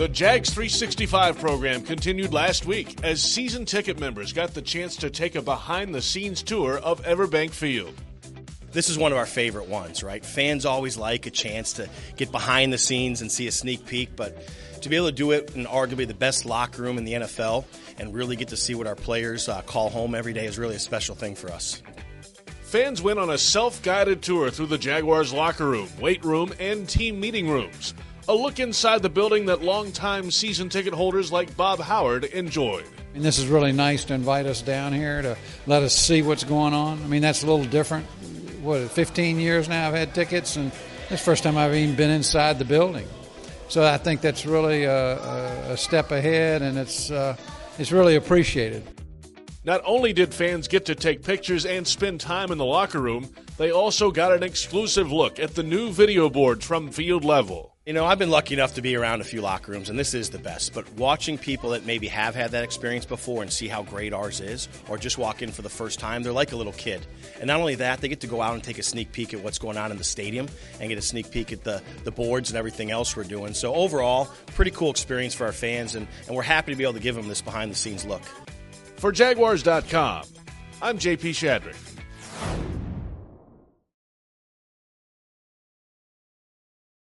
The Jags 365 program continued last week as season ticket members got the chance to take a behind-the-scenes tour of Everbank Field. This is one of our favorite ones, right? Fans always like a chance to get behind the scenes and see a sneak peek, but to be able to do it in arguably the best locker room in the NFL and really get to see what our players call home every day is really a special thing for us. Fans went on a self-guided tour through the Jaguars locker room, weight room, and team meeting rooms. A look inside the building that longtime season ticket holders like Bob Howard enjoyed. And this is really nice to invite us down here to let us see what's going on. I mean, that's a little different. 15 years now I've had tickets, and it's the first time I've even been inside the building. So I think that's really a step ahead, and it's really appreciated. Not only did fans get to take pictures and spend time in the locker room, they also got an exclusive look at the new video boards from field level. You know, I've been lucky enough to be around a few locker rooms, and this is the best. But watching people that maybe have had that experience before and see how great ours is, or just walk in for the first time, they're like a little kid. And not only that, they get to go out and take a sneak peek at what's going on in the stadium and get a sneak peek at the boards and everything else we're doing. So overall, pretty cool experience for our fans, and we're happy to be able to give them this behind-the-scenes look. For Jaguars.com, I'm J.P. Shadrick.